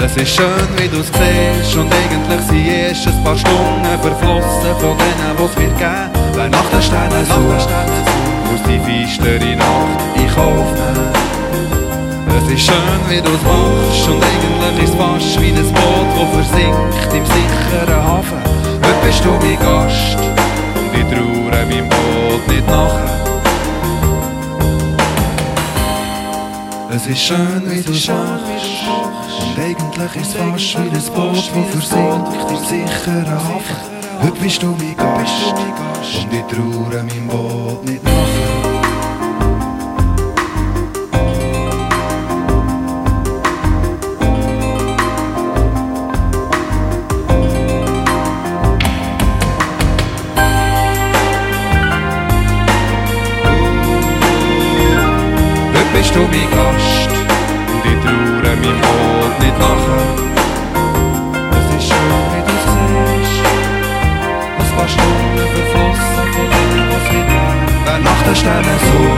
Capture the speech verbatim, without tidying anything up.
Es ist schön, wie du's siehst, und eigentlich sind erst ein paar Stunden verflossen von denen, wo's wird geben. Wer nach den Sternen sucht, muss die feistere Nacht in Kauf nehmen. Es ist schön, wie du's machst, und eigentlich ist es fast wie ein Boot, das versinkt im sicheren Hafen. Heute bist du mein Gast, und ich traue meinem Boot nicht nachher. Es ist schön, wie du's machst, und eigentlich ist es fast wie ein Boot, das versinkt im sicheren Hafen. Heute bist du mein Gast, und ich traue meinem Boot nicht nachher. Bist du mein Gast, und ich traue meinem Boot nicht nachher. Es ist schön, wie du siehst, ein paar Stunden verflossen von dem, was wir nehmen. Wer nach den Sternen sucht,